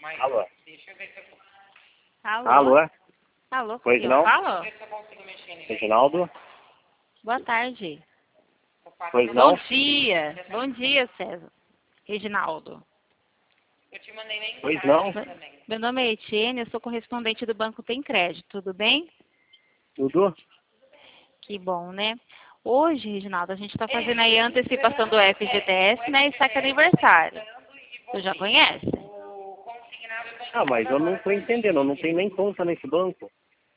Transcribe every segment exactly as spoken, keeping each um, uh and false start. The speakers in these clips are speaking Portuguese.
Alô? Alô? Alô? Alô? Pois Eu não? falo? Reginaldo? Boa tarde. Pois Bom não? dia. Bom dia, César. Reginaldo. Pois não? Meu nome é Etienne, eu sou correspondente do Banco Tem Crédito, tudo bem? Tudo? Que bom, né? Hoje, Reginaldo, a gente está fazendo aí a antecipação do F G T S, né? E saca aniversário. Você já conhece? Ah, mas eu não estou entendendo, eu não tenho nem conta nesse banco.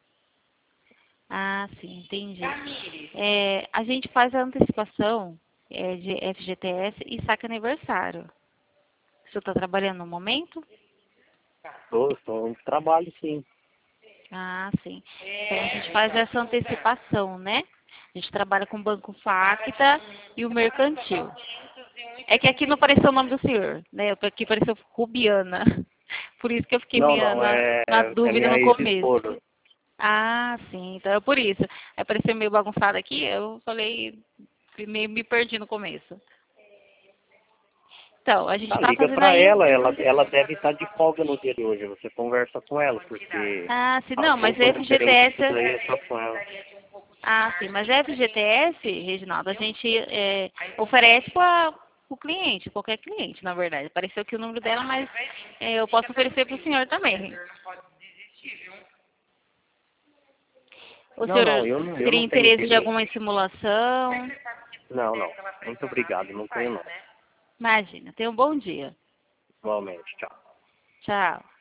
Ah, sim, entendi. É, a gente faz a antecipação é, de F G T S e saca aniversário. Você está trabalhando no momento? Estou, estou em trabalho, sim. Ah, sim. Então a gente faz essa antecipação, né? A gente trabalha com o Banco Facta e o Mercantil. É que aqui não apareceu o nome do senhor, né? Aqui apareceu Rubiana. Por isso que eu fiquei Não, meio não, na, é, na é dúvida minha no começo. ex-esposa. Ah, sim, então é por isso. Aí apareceu meio bagunçado aqui, eu falei, meio me perdi no começo. Então, a gente Ah, está liga fazendo para aí. ela, ela, ela deve estar de folga no dia de hoje. Você conversa com ela, porque Ah, sim, não, mas assunto referente a F G T S. isso daí é só com ela. Ah, sim, mas F G T S, Reginaldo, a gente é, oferece para o cliente, qualquer cliente, na verdade. Apareceu aqui o número dela, mas é, eu posso oferecer para o senhor também. O Não, senhor não, eu não, eu teria não tenho interesse de interesse. alguma simulação? Não, não, muito obrigado, não tenho não. Imagina, tenha um bom dia. Igualmente, tchau. Tchau.